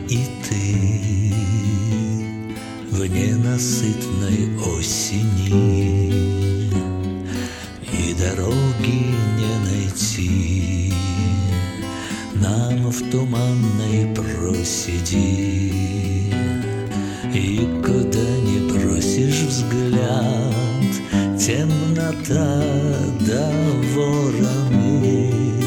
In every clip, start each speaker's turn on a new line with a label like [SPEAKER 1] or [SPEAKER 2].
[SPEAKER 1] и ты в ненасытной осени, и дороги не найти нам в туманной проседи. И куда не бросишь взгляд, темнота да вороны,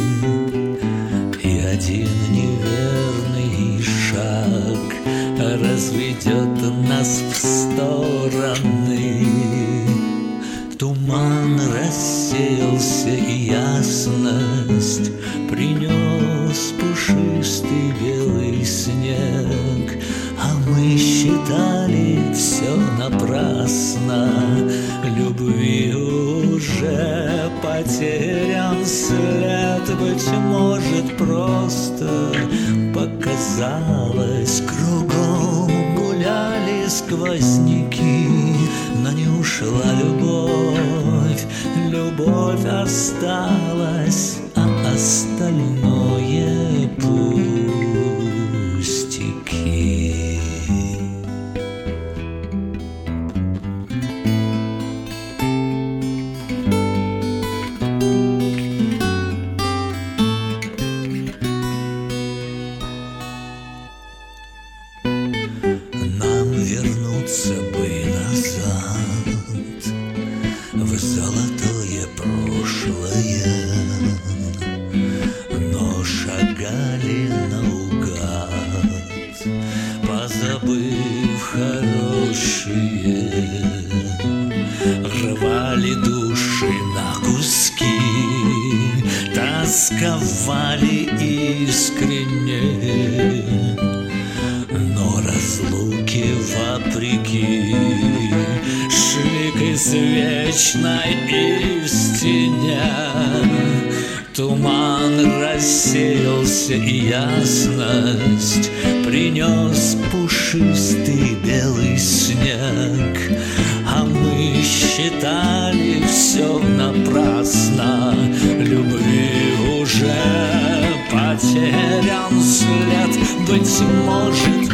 [SPEAKER 1] и один неверный шаг разведет нас в стороны. Туман рассеялся, и ясность принес пушистый белый снег, а мы считали все напрасно. Любви уже потерян след, быть может, просто показалось. Кругом гуляли сквозняки, но не ушла любовь, любовь осталась, а остальное пустяки. Нам вернуться бы назад в золотое прошлое, но шагали наугад, позабыв хорошие, рвали души на куски, тосковали искренне. Но разлуки вопреки шли к извечной истине. Туман рассеялся, и ясность принес пушистый белый снег, а мы считали все напрасно. Любви уже потерян след, быть может,